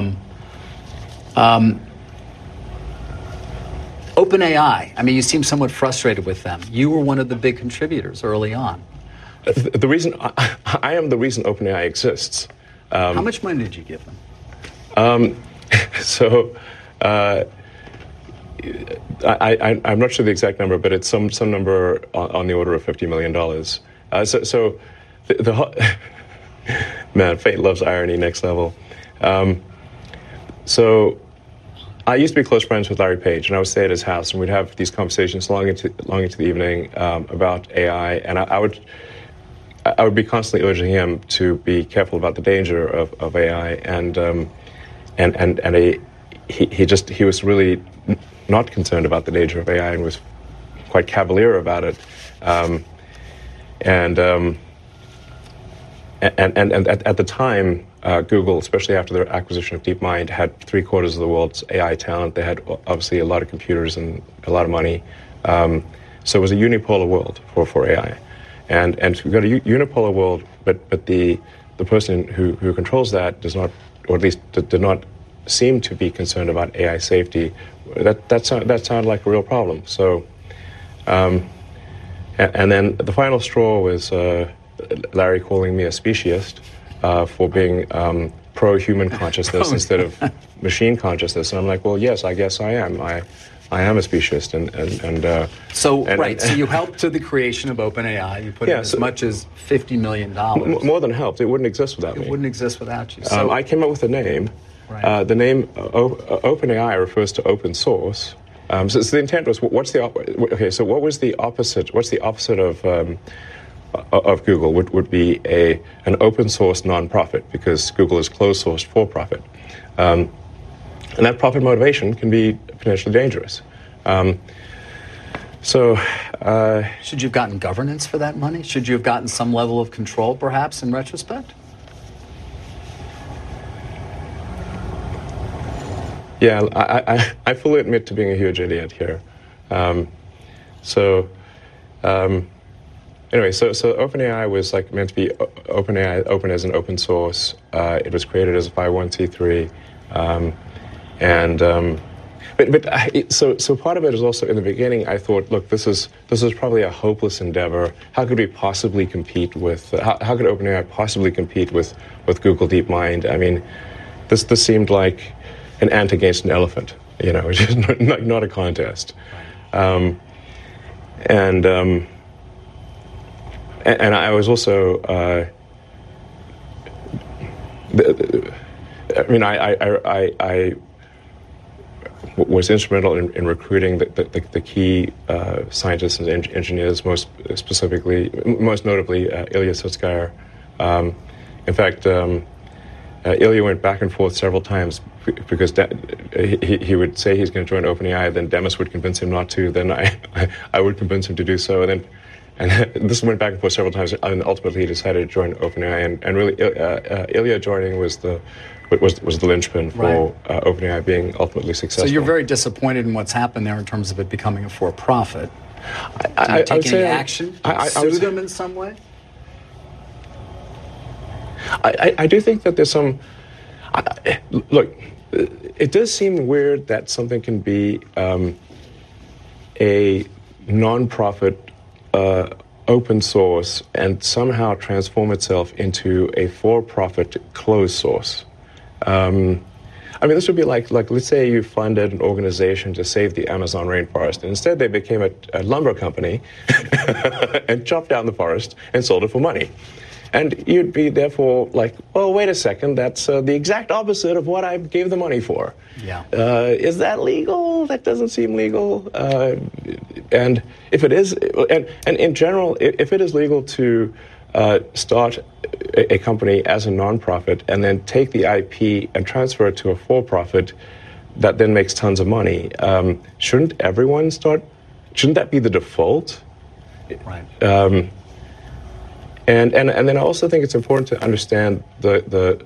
OpenAI, I mean, you seem somewhat frustrated with them. You were one of the big contributors early on. The reason I am the reason OpenAI exists. How much money did you give them? I'm not sure the exact number, but it's some number on the order of $50 million. Man, fate loves irony, next level. So I used to be close friends with Larry Page, and I would stay at his house, and we'd have these conversations long into the evening about AI, and I would be constantly urging him to be careful about the danger of AI, and he was really not concerned about the danger of AI and was quite cavalier about it, and at the time, Google, especially after their acquisition of DeepMind, had 3/4 of the world's AI talent. They had obviously a lot of computers and a lot of money, so it was a unipolar world for AI. And we've got a unipolar world, but the person who controls that does not, or at least did not seem to be concerned about AI safety. That sounded like a real problem. So, and then the final straw was Larry calling me a speciesist for being pro-human consciousness instead of machine consciousness. And I'm like, well, yes, I guess I am. I am a speciesist, So you helped to the creation of OpenAI. You put in as much as $50 million. More than helped. It wouldn't exist without me. It wouldn't exist without you. So, I came up with a name. Right. The name OpenAI refers to open source. So the intent was, what was the opposite? What's the opposite of Google? Would be an open source nonprofit, because Google is closed source for profit. And that profit motivation can be potentially dangerous. Should you have gotten governance for that money? Should you have gotten some level of control, perhaps, in retrospect? Yeah, I fully admit to being a huge idiot here. Anyway, so OpenAI was meant to be OpenAI, open as an open source. It was created as a 501c3. So part of it is also, in the beginning, I thought, look, this is probably a hopeless endeavor. How could we possibly compete with? How could OpenAI possibly compete with Google DeepMind? I mean, this seemed like an ant against an elephant, which is not a contest. And I was also, I was instrumental in recruiting the key scientists and engineers, most notably Ilya Sutskever. In fact, Ilya went back and forth several times because he would say he's going to join OpenAI, then Demis would convince him not to, then I would convince him to do so, and this went back and forth several times, and ultimately he decided to join OpenAI, and really Ilya joining was the linchpin for OpenAI being ultimately successful. So you're very disappointed in what's happened there in terms of it becoming a for-profit. Did you take any action? Sue them in some way? I do think that there's some... Look, it does seem weird that something can be a non-profit open source and somehow transform itself into a for-profit closed source. This would be like let's say you funded an organization to save the Amazon rainforest, and instead they became a lumber company and chopped down the forest and sold it for money. And you'd be therefore like, well, wait a second, that's the exact opposite of what I gave the money for. Yeah. Is that legal? That doesn't seem legal. And if it is, and in general, if it is legal to start a company as a nonprofit and then take the IP and transfer it to a for-profit that then makes tons of money, shouldn't everyone start? Shouldn't that be the default? Right. And then I also think it's important to understand the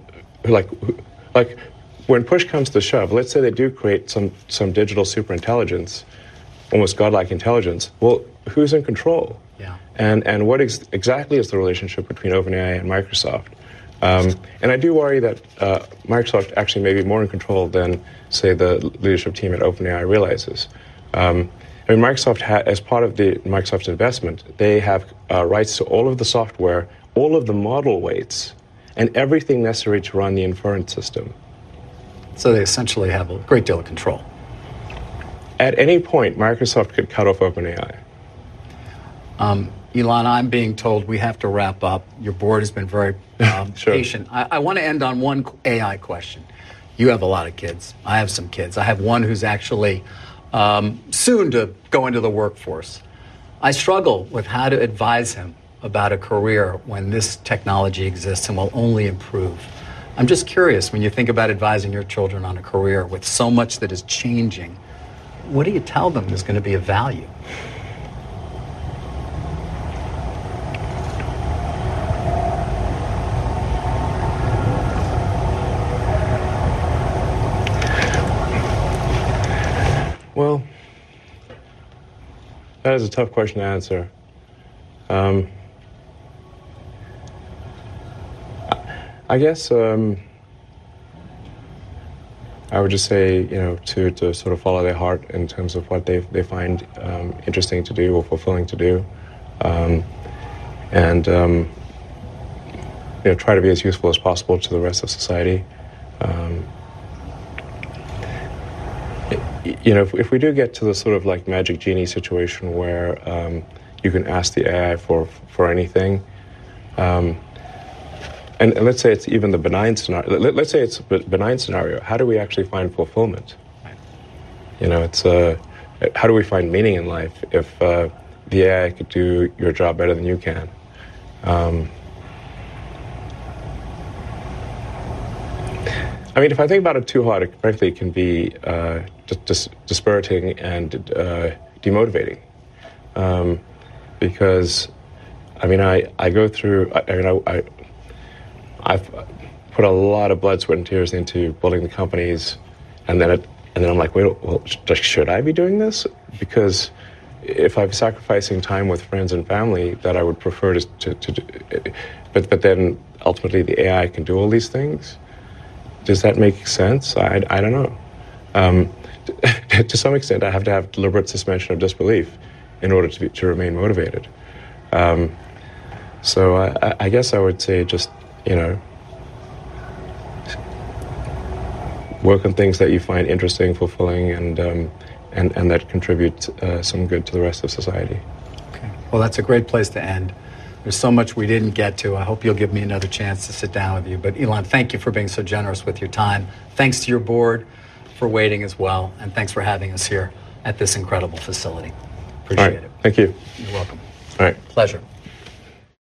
when push comes to shove, let's say they do create some digital superintelligence, almost godlike intelligence. Well, who's in control? Yeah. And what exactly is the relationship between OpenAI and Microsoft? And I do worry that Microsoft actually may be more in control than, say, the leadership team at OpenAI realizes. Microsoft, as part of the Microsoft investment, they have rights to all of the software, all of the model weights, and everything necessary to run the inference system. So they essentially have a great deal of control. At any point, Microsoft could cut off OpenAI. Ilan, I'm being told we have to wrap up. Your board has been very Sure. patient. I want to end on one AI question. You have a lot of kids. I have some kids. I have one who's actually soon to go into the workforce. I struggle with how to advise him about a career when this technology exists and will only improve. I'm just curious, when you think about advising your children on a career with so much that is changing, what do you tell them is going to be of value? Well, that is a tough question to answer. I guess I would just say, to sort of follow their heart in terms of what they find interesting to do or fulfilling to do, and try to be as useful as possible to the rest of society. If we do get to the sort of like magic genie situation where you can ask the AI for anything, and let's say it's even the benign scenario. Let's say it's a benign scenario. How do we actually find fulfillment? It's how do we find meaning in life if the AI could do your job better than you can? I mean, if I think about it too hard, it frankly can be dispiriting and demotivating. Because, I mean, I go through. I've put a lot of blood, sweat, and tears into building the companies, and then I'm like, wait, well, should I be doing this? Because if I'm sacrificing time with friends and family that I would prefer to do, but then ultimately the AI can do all these things. Does that make sense? I don't know. To some extent, I have to have deliberate suspension of disbelief in order to remain motivated. So I guess I would say just, work on things that you find interesting, fulfilling, and that contribute some good to the rest of society. Okay. Well, that's a great place to end. There's so much we didn't get to. I hope you'll give me another chance to sit down with you. But Elon, thank you for being so generous with your time. Thanks to your board for waiting as well. And thanks for having us here at this incredible facility. Appreciate it. Thank you. You're welcome. All right. Pleasure.